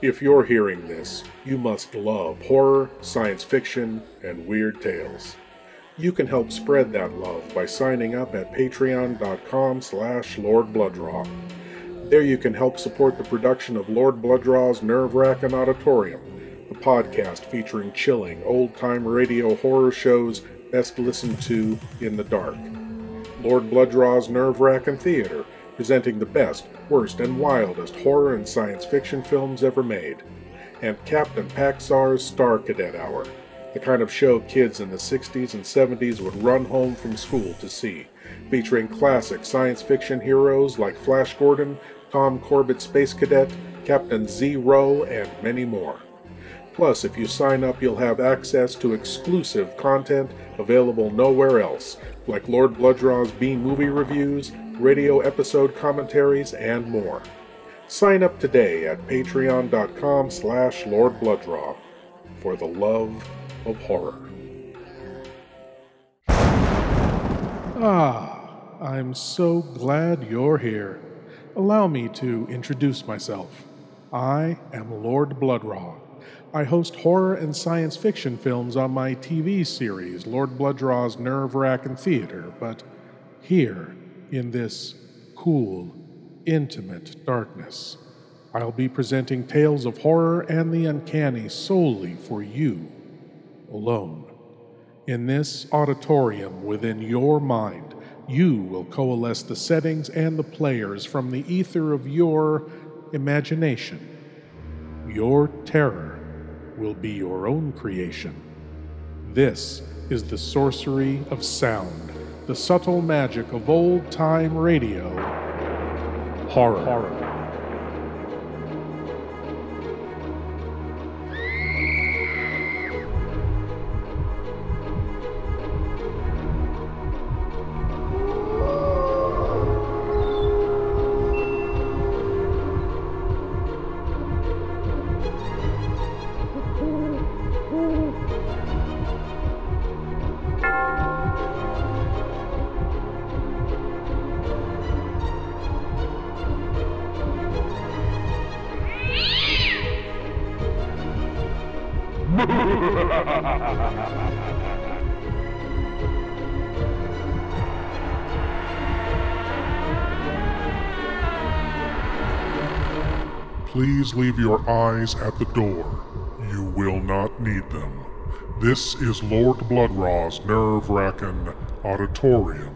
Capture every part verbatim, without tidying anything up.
If you're hearing this, you must love horror, science fiction, and weird tales. You can help spread that love by signing up at patreon.com slash Lord Blooddraw. There you can help support the production of Lord Blooddraw's Nerve-Wrackin' Auditorium, a podcast featuring chilling, old-time radio horror shows best listened to in the dark. Lord Blooddraw's Nerve-Wrackin' Theater, presenting the best, worst, and wildest horror and science fiction films ever made. And Captain Paxar's Star Cadet Hour, the kind of show kids in the sixties and seventies would run home from school to see, featuring classic science fiction heroes like Flash Gordon, Tom Corbett Space Cadet, Captain Zero, and many more. Plus, if you sign up, you'll have access to exclusive content available nowhere else, like Lord Blooddraw's B-movie reviews, radio episode commentaries, and more. Sign up today at patreon.com slash Lord Blooddraw for the love of horror. Ah, I'm so glad you're here. Allow me to introduce myself. I am Lord Blooddraw. I host horror and science fiction films on my T V series, Lord Blooddraw's Nerve-Wrackin' Theater, but here, in this cool, intimate darkness, I'll be presenting tales of horror and the uncanny solely for you, alone. In this auditorium within your mind, you will coalesce the settings and the players from the ether of your imagination. Your terror will be your own creation. This is the sorcery of sound, the subtle magic of old-time radio, horror. horror. Please leave your eyes at the door. You will not need them. This is Lord Bloodraw's Nerve-Wrackin' Auditorium.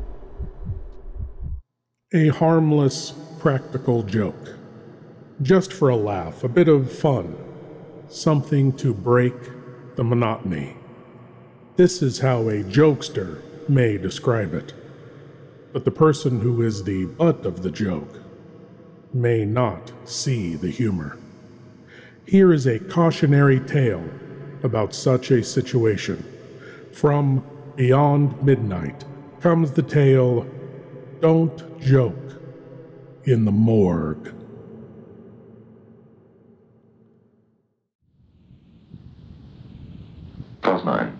A harmless, practical joke. Just for a laugh, a bit of fun. Something to break the monotony. This is how a jokester may describe it. But the person who is the butt of the joke may not see the humor. Here is a cautionary tale about such a situation. From Beyond Midnight comes the tale, Don't Joke in the Morgue. Pulse nine.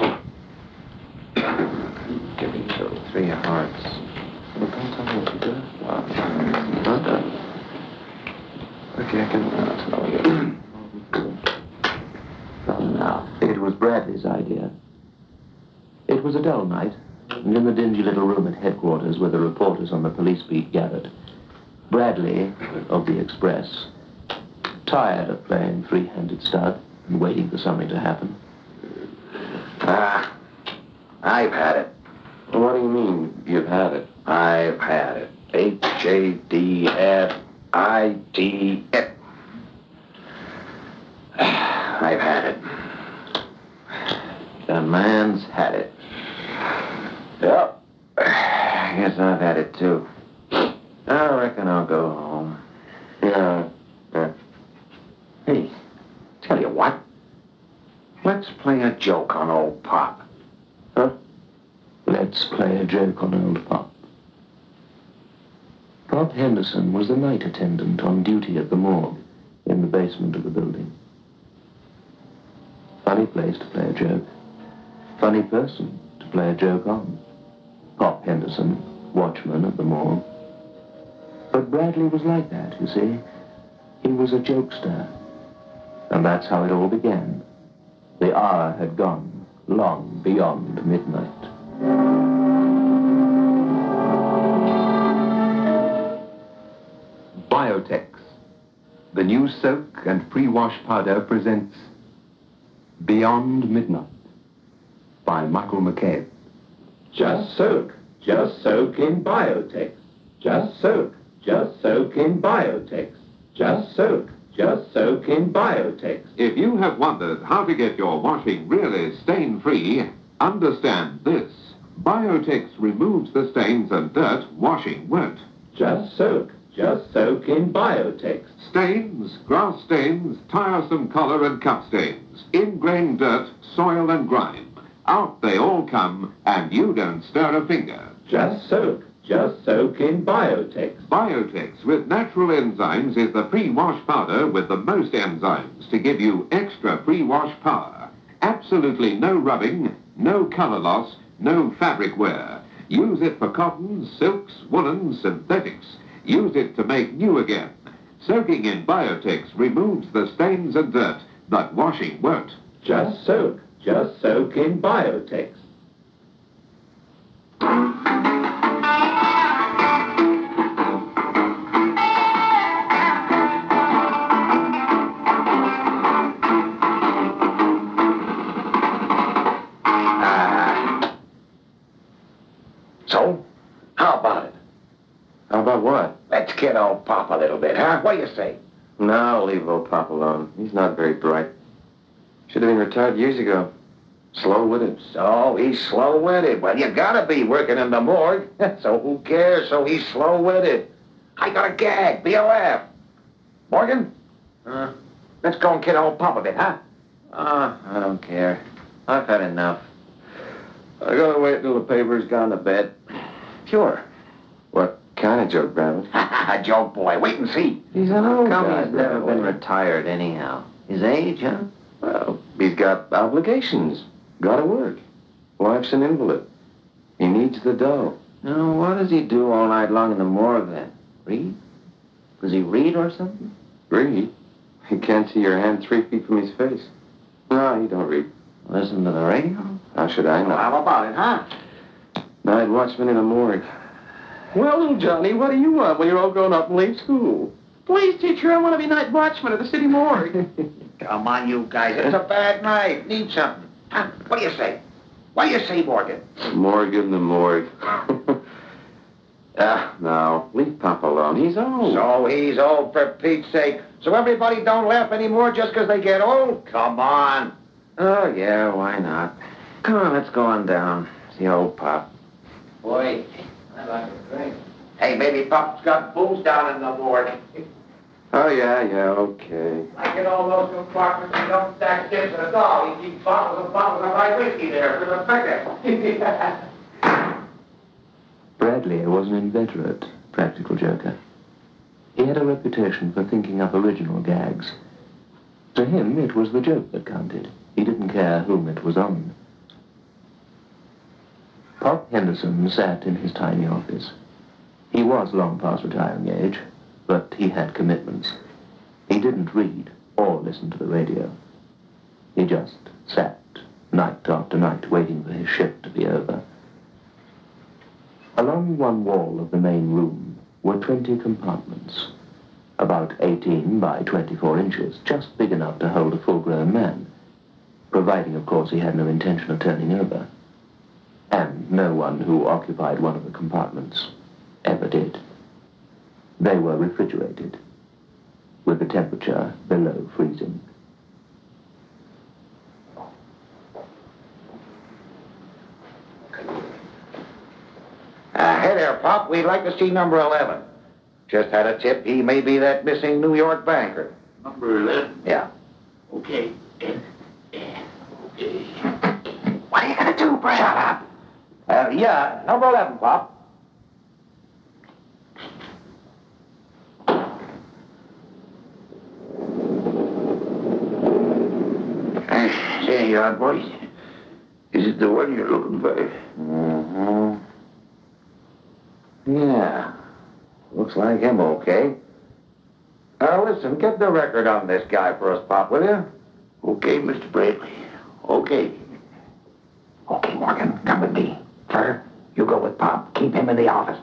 Give me two. Three hearts. Well, don't tell me what you do. Uh, not done. Okay, I can uh, tell you. Well, now, it was Bradley's idea. It was a dull night, and in the dingy little room at headquarters where the reporters on the police beat gathered, Bradley, of the Express, tired of playing three-handed stud and waiting for something to happen. Ah, I've had it. What do you mean, you've had it? I've had it. H A D F I T it. I've had it. The man's had it. Yep. I guess I've had it too. I reckon I'll go home. Yeah. yeah. Hey, tell you what. Let's play a joke on old Pop. Huh? Let's play a joke on old Pop. Pop Henderson was the night attendant on duty at the morgue in the basement of the building. Funny place to play a joke. Funny person to play a joke on. Pop Henderson, watchman at the morgue. But Bradley was like that, you see. He was a jokester. And that's how it all began. The hour had gone long beyond midnight. Biotex, the new soak and pre-wash powder, presents Beyond Midnight by Michael McCabe. Just soak, just soak in Biotex. Just soak, just soak in Biotex. Just soak, just soak in Biotex. If you have wondered how to get your washing really stain-free, understand this. Biotex removes the stains and dirt washing won't. Just soak, just soak in Biotex. Stains, grass stains, tiresome collar and cup stains, ingrained dirt, soil and grime. Out they all come, and you don't stir a finger. Just soak, just soak in Biotex. Biotex with natural enzymes is the pre-wash powder with the most enzymes to give you extra pre-wash power. Absolutely no rubbing, no color loss, no fabric wear. Use it for cottons, silks, woolens, synthetics. Use it to make new again. Soaking in Biotex removes the stains and dirt, but washing won't. Just soak, just soak in Biotex. So, how about it? How about what? Let's get old Pop a little bit, huh? What do you say? No, leave old Pop alone. He's not very bright. Should have been retired years ago. Slow-witted. So, he's slow-witted. Well, you gotta be working in the morgue. So who cares? So he's slow-witted. I got a gag. Be a laugh. Morgan? Huh? Let's go and kid old Pop a bit, huh? Ah, I don't care. I've had enough. I gotta wait till the paper's gone to bed. Sure. What kind of joke, Bradley? A joke, boy. Wait and see. He's an old Come, guy. he's never been Bradley. retired anyhow. His age, huh? Well, he's got obligations. Gotta work. Wife's an invalid. He needs the dough. No, what does he do all night long in the morgue then? Read? Does he read or something? Read? He can't see your hand three feet from his face. No, he don't read. Listen to the radio? How should I know? Well, how about it, huh? Night watchman in a morgue. Well, little Johnny, what do you want when you're all grown up and leave school? Please, teacher, I want to be night watchman at the city morgue. Come on, you guys. It's a bad night. Need something. Huh? What do you say? What do you say, Morgan? Morgue in the morgue. Ah, no. Leave Pop alone. He's old. So he's old, for Pete's sake. So everybody don't laugh anymore just because they get old? Come on. Oh, yeah, why not? Come on, let's go on down. See old Pop. Boy, I'd like a drink. Hey, maybe Pop's got booze down in the morgue. Oh, yeah, yeah, okay. Like in all those compartments, you don't stack chips at all. You keep bottles and bottles of rye whiskey there for the figure. Bradley was an inveterate practical joker. He had a reputation for thinking up original gags. To him, it was the joke that counted. He didn't care whom it was on. Pop Henderson sat in his tiny office. He was long past retiring age, but he had commitments. He didn't read or listen to the radio. He just sat night after night waiting for his shift to be over. Along one wall of the main room were twenty compartments, about eighteen by twenty-four inches, just big enough to hold a full-grown man, providing, of course, he had no intention of turning over. And no one who occupied one of the compartments ever did. They were refrigerated, with the temperature below freezing. Uh, hey there, Pop. We'd like to see number eleven. Just had a tip. He may be that missing New York banker. Number eleven? Yeah. Okay. Eh, eh, okay. What are you going to do, Brad? Shut up. Uh, yeah, number eleven, Pop. Uh, there you are, boys. Is it the one you're looking for? Mm-hmm. Yeah. Looks like him okay. Uh, Well, listen, get the record on this guy for us, Pop, will you? Okay, Mister Bradley. Okay. Okay, Morgan, come with me. Fur, you go with Pop. Keep him in the office.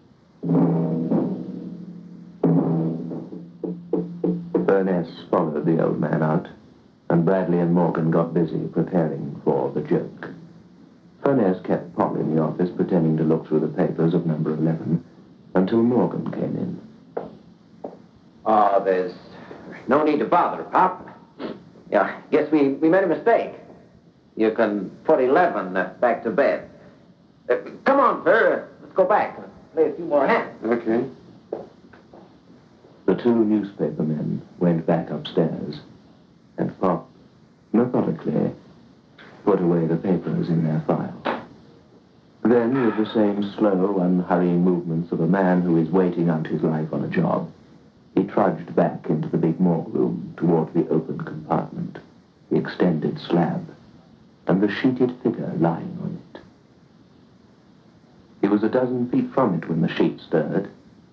Furness followed the old man out, and Bradley and Morgan got busy preparing for the joke. Furness kept Pop in the office, pretending to look through the papers of number eleven, until Morgan came in. Oh, there's no need to bother, Pop. Yeah, guess we, we made a mistake. You can put eleven uh, back to bed. Uh, come on, Fur. Let's go back and play a few more hands. Okay. The two newspaper men went back upstairs, and Pop methodically put away the papers in their file. Then, with the same slow, unhurrying movements of a man who is waiting out his life on a job, he trudged back into the big morgue room toward the open compartment, the extended slab, and the sheeted figure lying on it. He was a dozen feet from it when the sheet stirred,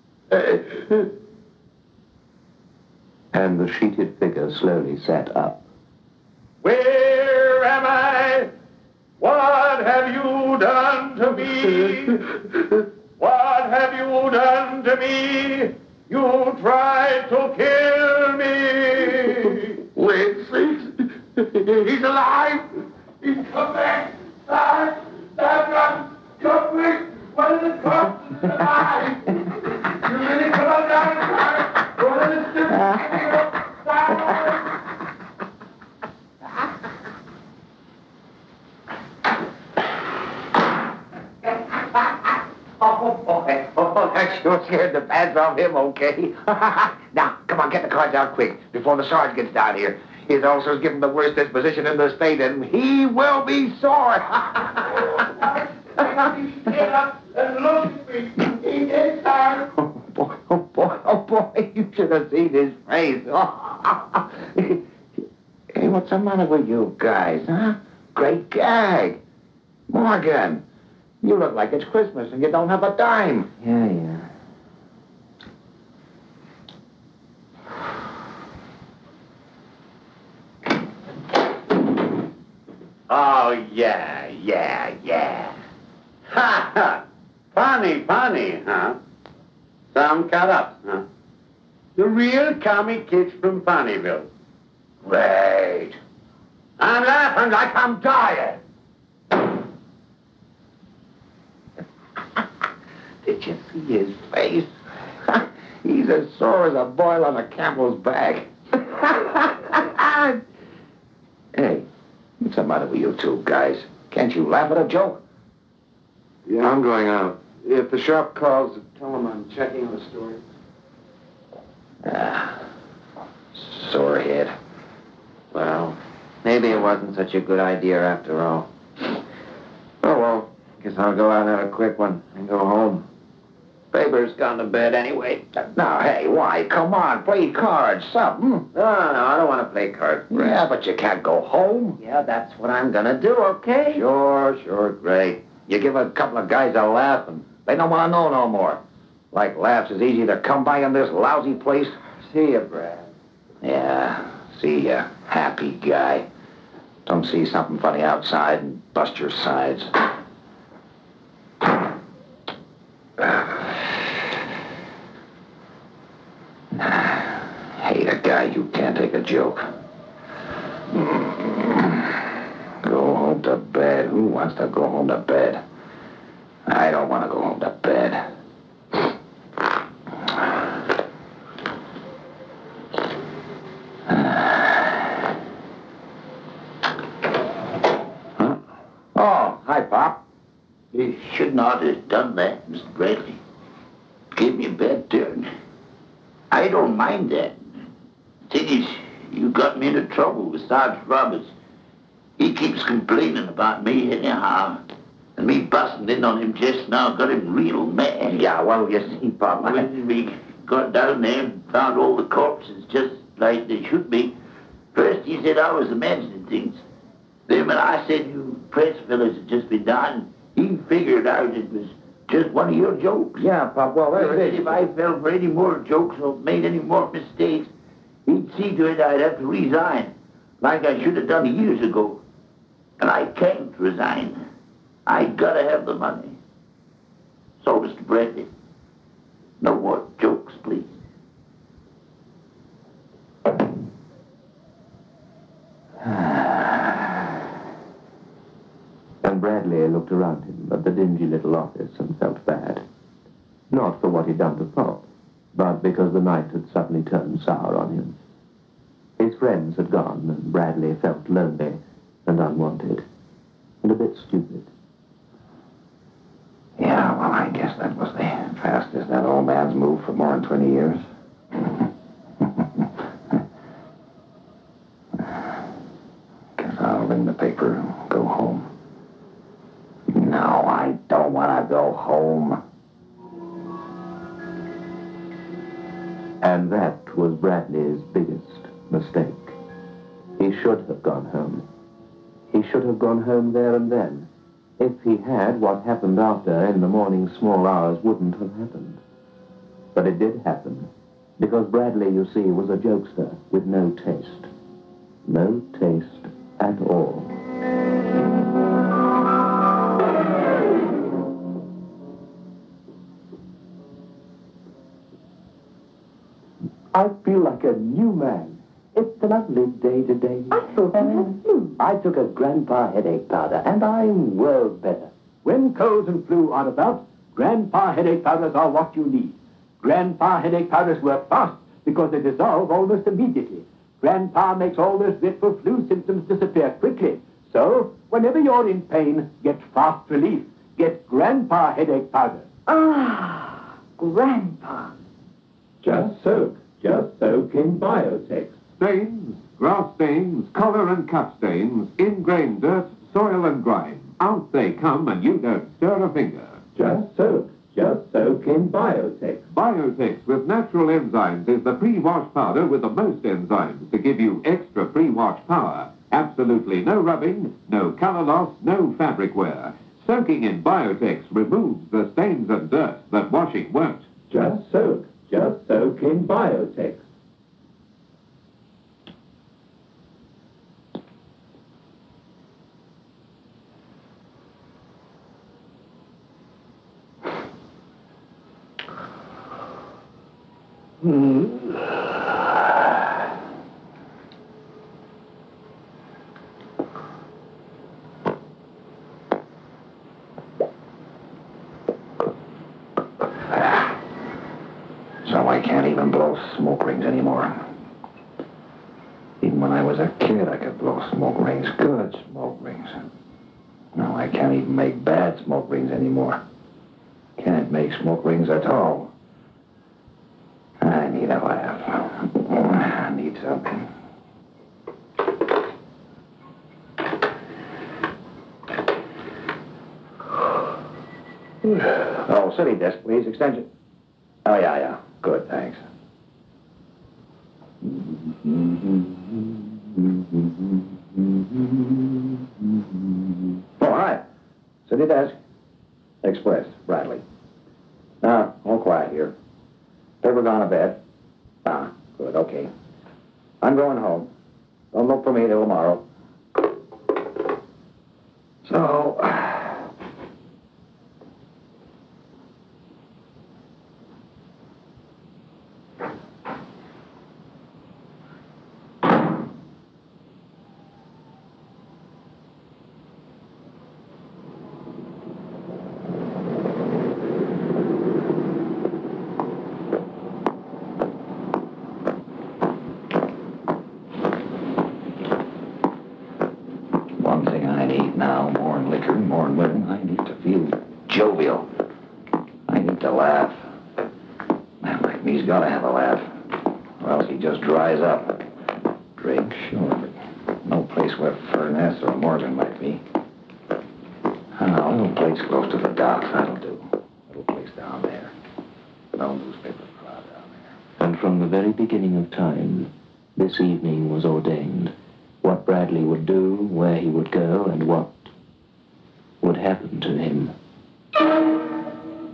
and the sheeted figure slowly sat up. Where am I? What have you done to me? What have you done to me? You tried to kill me. Wait, please. He's alive. He's coming. Stop. Stop. Come quick. One of the cops is alive. You really come on down. One of the stupid. Stop. Oh, boy. Oh, that sure scared the pants off him, okay? Now, come on, get the cards out quick before the sergeant gets down here. His ulcer's given the worst disposition in the state, and he will be sore. Get up and look at me. He is tired. Oh, boy, oh, boy, oh, boy. You should have seen his face. Oh. Hey, what's the matter with you guys, huh? Great gag. Morgan, you look like it's Christmas and you don't have a dime. Yeah, yeah. Oh, yeah, yeah, yeah. Ha, ha. Funny, funny, huh? Some cut up, huh? The real comic kids from Funnyville. Great. I'm laughing like I'm dying. Did you see his face? He's as sore as a boil on a camel's back. Hey, what's the matter with you two guys? Can't you laugh at a joke? Yeah, I'm going out. If the shop calls, tell him I'm checking on the story. Ah, sore head. Well, maybe it wasn't such a good idea after all. Oh, well, guess I'll go out and have a quick one and go home. Baber's gone to bed anyway. Now, hey, why? Come on, play cards, something. No, no, I don't want to play cards. Yeah, but you can't go home. Yeah, that's what I'm gonna do, okay? Sure, sure, great. You give a couple of guys a laugh and they don't want to know no more. Like laughs is easy to come by in this lousy place. See ya, Brad. Yeah, see ya, happy guy. Don't see something funny outside and bust your sides. Hate a guy who can't take a joke. Go home to bed. Who wants to go home to bed? I don't want to go home to bed. Huh? Oh, hi, Pop. You should not have done that, Mister Bradley. Gave me a bad turn. I don't mind that. Thing is, you got me into trouble with Sergeant Roberts. He keeps complaining about me anyhow. And me busting in on him just now got him real mad. Yeah, well, you see, Pop, I... When we got down there and found all the corpses just like they should be, first he said I was imagining things. Then when I said you press fellas had just been down, he figured out it was just one of your jokes? Yeah, Pop, well, there it is. If I fell for any more jokes or made any more mistakes, he'd see to it I'd have to resign, like I should have done years ago. And I can't resign. I gotta have the money. So, Mister Bradley, no more jokes, please. And Bradley looked around him at the dingy little office and felt bad. Not for what he'd done to Pop, but because the night had suddenly turned sour on him. His friends had gone, and Bradley felt lonely and unwanted, and a bit stupid. Yeah, well, I guess that was the fastest that old man's moved for more than twenty years. Guess I'll ring the paper and go home. No, I don't want to go home. And that was Bradley's biggest mistake. He should have gone home. He should have gone home there and then. If he had, what happened after in the morning small hours wouldn't have happened. But it did happen, because Bradley, you see, was a jokester with no taste. No taste at all. I feel like a new man. It's a lovely day today. I thought you had flu. I took a Grandpa headache powder, and I'm well better. When colds and flu are about, Grandpa headache powders are what you need. Grandpa headache powders work fast because they dissolve almost immediately. Grandpa makes all those dreadful flu symptoms disappear quickly. So, whenever you're in pain, get fast relief. Get Grandpa headache powder. Ah, Grandpa. Just soak. Just soak in Biotex. Stains, grass stains, collar and cup stains, ingrained dirt, soil and grime. Out they come and you don't stir a finger. Just soak. Just soak in Biotex. Biotex with natural enzymes is the pre-wash powder with the most enzymes to give you extra pre-wash power. Absolutely no rubbing, no color loss, no fabric wear. Soaking in Biotex removes the stains and dirt that washing won't. Just soak. Just soak in Biotex. So I can't even blow smoke rings anymore. Even when I was a kid, I could blow smoke rings, good smoke rings. No, I can't even make bad smoke rings anymore. Can't make smoke rings at all. I need a laugh. I need something. Oh, city desk, please. Extension. Oh, yeah, yeah. Good, thanks. Oh, hi. City desk. Express, Bradley. Ah, all quiet here. Paper gone to bed. Ah, good, okay. I'm going home. Don't look for me till tomorrow. So... jovial. I need to laugh. Man like me's gotta have a laugh, or else he just dries up. Drink, sure, but no place where Furness or Morgan might be. Ah, a little place close to the docks, that'll do. A little place down there. No newspaper crowd down there. And from the very beginning of time, this evening was ordained. What Bradley would do, where he would go, and what would happen to him.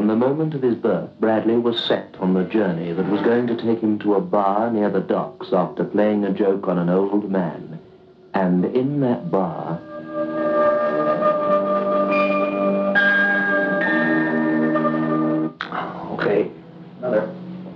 From the moment of his birth, Bradley was set on the journey that was going to take him to a bar near the docks after playing a joke on an old man. And in that bar... Okay. Another.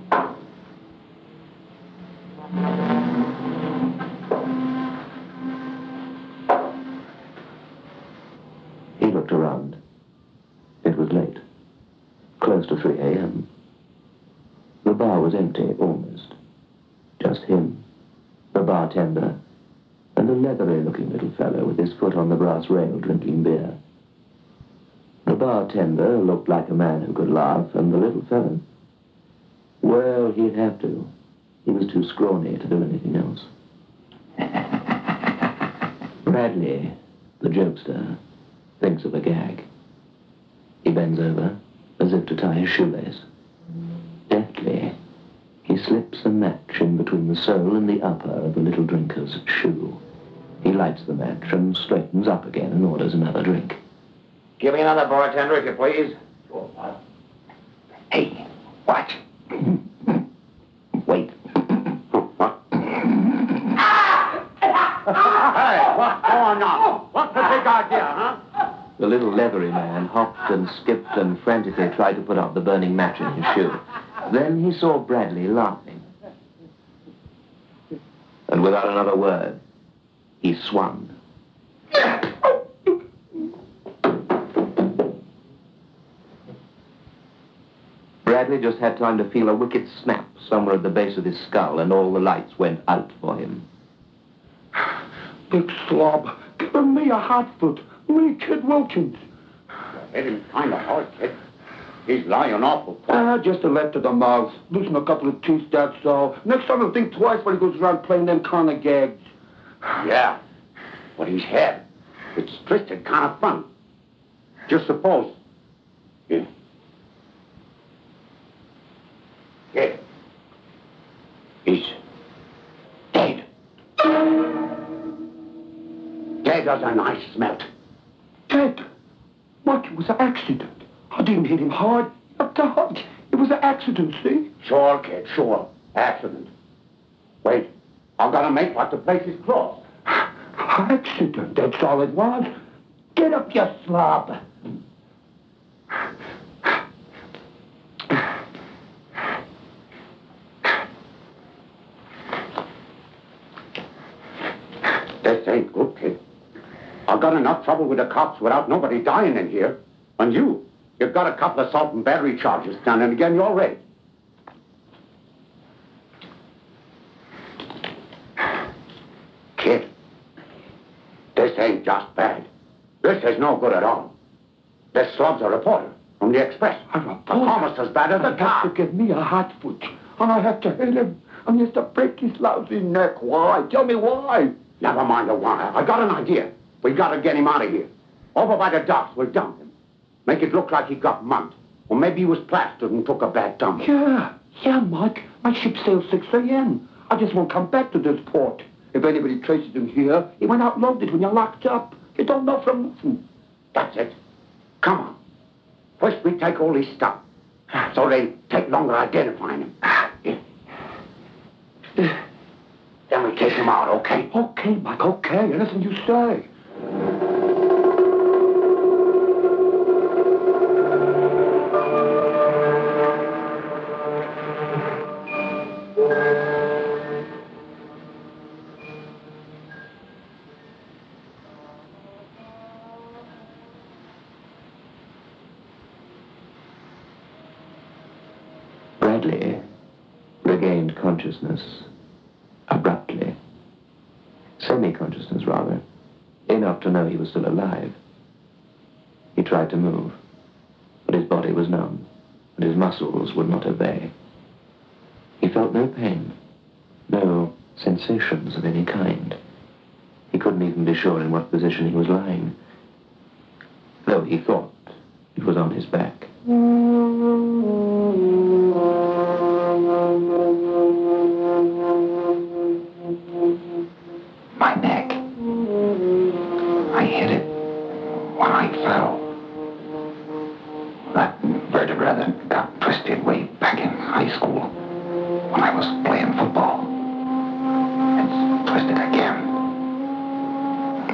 He looked around. It was late. Close to three a.m. The bar was empty, almost. Just him, the bartender, and a leathery-looking little fellow with his foot on the brass rail drinking beer. The bartender looked like a man who could laugh, and the little fellow, well, he'd have to. He was too scrawny to do anything else. Bradley, the jokester, thinks of a gag. He bends over, as if to tie his shoelace. Deftly, he slips a match in between the sole and the upper of the little drinker's shoe. He lights the match and straightens up again and orders another drink. Give me another bartender, if you please. Sure, Pop. Hey, watch. Wait. What? Hey, what's going on? What's the big idea, huh? The little leathery man hopped and skipped and frantically tried to put out the burning match in his shoe. Then he saw Bradley laughing. And without another word, he swung. Bradley just had time to feel a wicked snap somewhere at the base of his skull, and all the lights went out for him. Big slob, giving me a hot foot. Me, Kid Wilkins. Hit him kind of hard, kid. He's lying awful. Ah, just a left to the mouth. Losing a couple of teeth, that's all. Next time he'll think twice when he goes around playing them kind of gags. Yeah, but his head, it's twisted kind of funny. Just suppose. Yeah. Yeah. He's dead. Dead as a nice smelt. Dead? What? It was an accident. I didn't hit him hard. Not hard. It was an accident, see? Sure, kid, sure. Accident. Wait, I've got to make what the place is closed. Accident, that's all it was. Get up, you slob. This ain't good, kid. I've got enough trouble with the cops without nobody dying in here. And you, you've got a couple of assault and battery charges standing again, you're ready. Kid, this ain't just bad. This is no good at all. This slub's a reporter from the Express. A reporter? Almost as bad as the He has to give me a hot foot. And I have to hit him. And he has to break his lousy neck. Why? Tell me why. Never mind the why. I got an idea. We gotta get him out of here. Over by the docks, we'll dump him. Make it look like he got mugged. Or maybe he was plastered and took a bad dump. Yeah, yeah, Mike. My ship sails six a.m. I just won't come back to this port. If anybody traces him here, he went out loaded when you're locked up. You don't know from nothing. That's it. Come on. First we take all his stuff. So they take longer identifying him. Then we take him out, okay? Okay, Mike, okay. Anything you say. Bradley regained consciousness abruptly. Semi-consciousness, rather. Enough to know he was still alive. He tried to move, but his body was numb, and his muscles would not obey. He felt no pain, no sensations of any kind. He couldn't even be sure in what position he was lying, though he thought it was on his back. My neck. I hit it when I fell. That vertebra that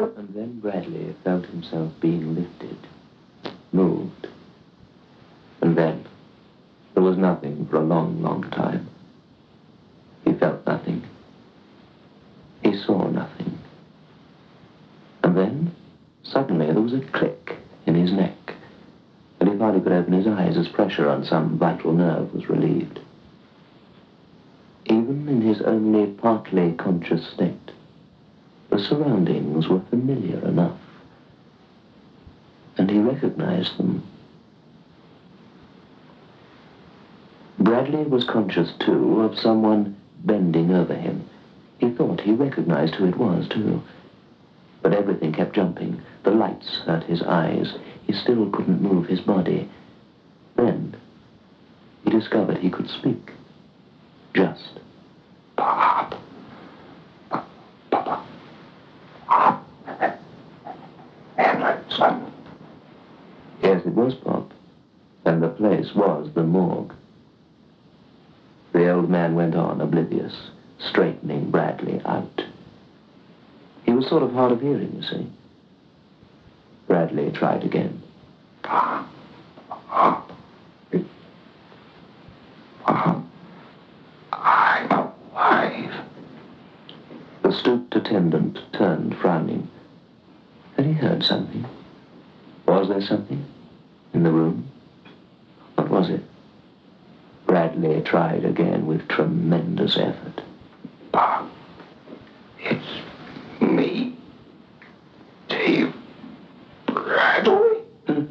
And then Bradley felt himself being lifted, moved. And then there was nothing for a long, long time. He felt nothing. He saw nothing. And then, suddenly, there was a click in his neck, and he thought he could open his eyes as pressure on some vital nerve was relieved. Even in his only partly conscious state, the surroundings were familiar enough, and he recognized them. Bradley was conscious, too, of someone bending over him. He thought he recognized who it was, too. But everything kept jumping. The lights hurt his eyes. He still couldn't move his body. Then he discovered he could speak. Just. Pop. Pop. Papa. Pop. Hamlet, son. Yes, it was Pop. And the place was the morgue. The old man went on, oblivious, straightening Bradley out. He was sort of hard of hearing, you see. Bradley tried again. Pop. Pop. Pop. I'm alive. The stooped attendant turned, frowning. Had he heard something? Was there something in the room? What was it? Bradley tried again with tremendous effort. Bob, it's me, Dave Bradley. Hmm?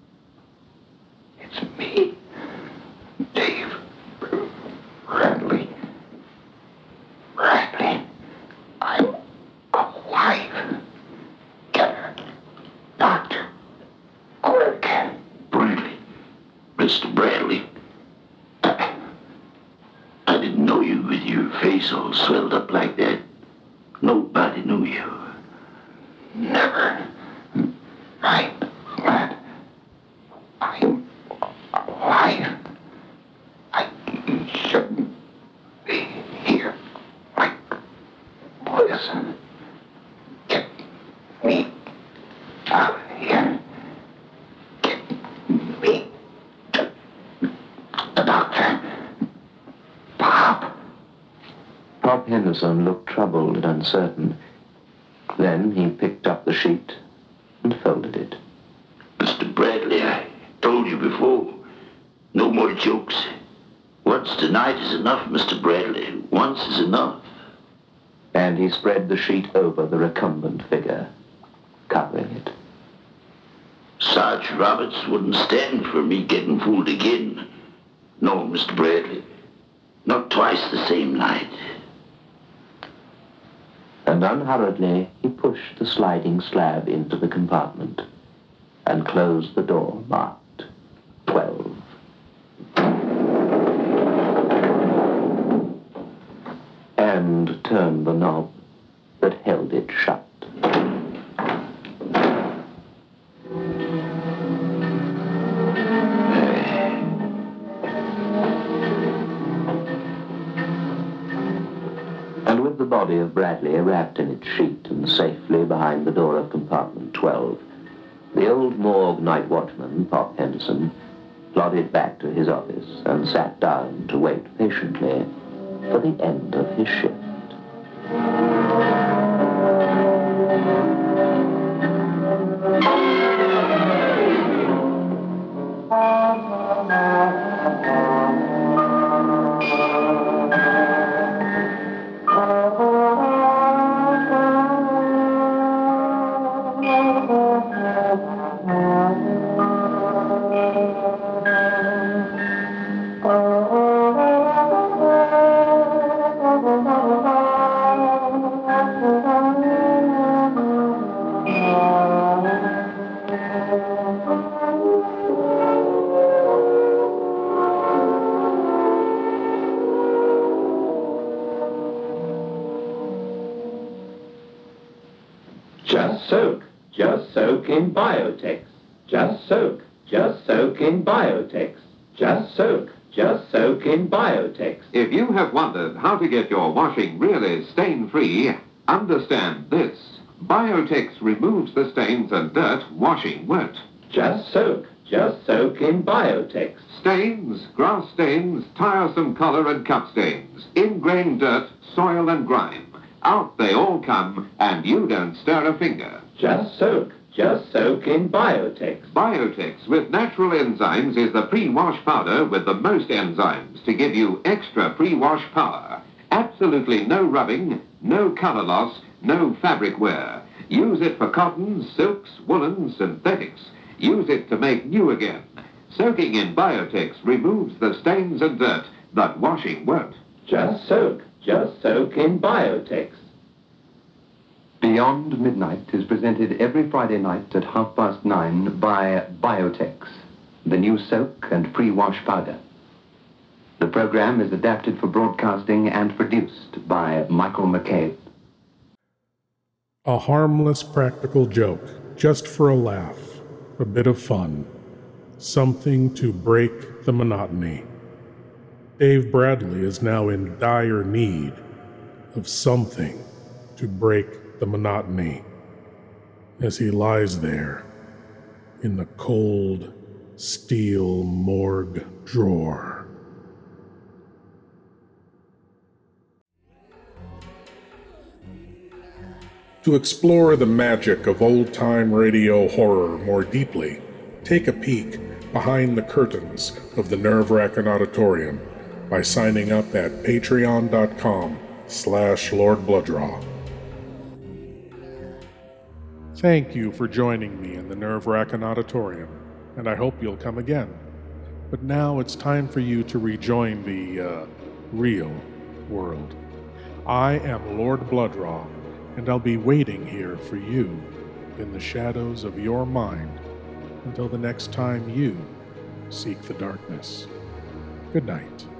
It's me, Dave Bradley. Bradley, I'm alive. Get her, doctor, quick. Bradley, Mister Bradley. I didn't know you with your face all swelled up like that. Nobody knew you. Never. I'm glad I'm alive. I shouldn't be here like this. Get me out of here. Get me to the doctor. Pop. Pop Henderson looked troubled and uncertain. Then he picked up the sheet and folded it. Mister Bradley, I told you before, no more jokes. Once tonight is enough, Mister Bradley. Once is enough. And he spread the sheet over the recumbent figure, covering it. Sarge Roberts wouldn't stand for me getting fooled again. No, Mister Bradley. Not twice the same night. And unhurriedly, he pushed the sliding slab into the compartment and closed the door marked twelve. And turned the knob that held it shut. and with the body of Bradley wrapped in its sheet and safely behind the door of compartment twelve, the old morgue night watchman, Pop Henderson, plodded back to his office and sat down to wait patiently for the end of his shift. Just soak, just soak in Biotex. Just soak, just soak in Biotex. Just soak, just soak in Biotex. If you have wondered how to get your washing really stain-free, understand this. Biotex removes the stains and dirt washing won't. Just soak, just soak in Biotex. Stains, grass stains, tiresome collar and cup stains, ingrained dirt, soil and grime. Out they all come, and you don't stir a finger. Just soak, just soak in Biotex. Biotex with natural enzymes is the pre-wash powder with the most enzymes to give you extra pre-wash power. Absolutely no rubbing, no color loss, no fabric wear. Use it for cottons, silks, woolens, synthetics. Use it to make new again. Soaking in Biotex removes the stains and dirt that washing won't. Just soak, just soak in Biotex. Beyond Midnight is presented every Friday night at half past nine by Biotex, the new soak and pre-wash powder. The program is adapted for broadcasting and produced by Michael McCabe. A harmless practical joke, just for a laugh, a bit of fun, something to break the monotony. Dave Bradley is now in dire need of something to break the monotony as he lies there in the cold steel morgue drawer. To explore the magic of old-time radio horror more deeply, take a peek behind the curtains of the Nerve-Racking Auditorium by signing up at patreon.com slash Lord Blooddraw. Thank you for joining me in the Nerve-Racking Auditorium, and I hope you'll come again. But now it's time for you to rejoin the, uh, real world. I am Lord Blooddraw, and I'll be waiting here for you in the shadows of your mind until the next time you seek the darkness. Good night.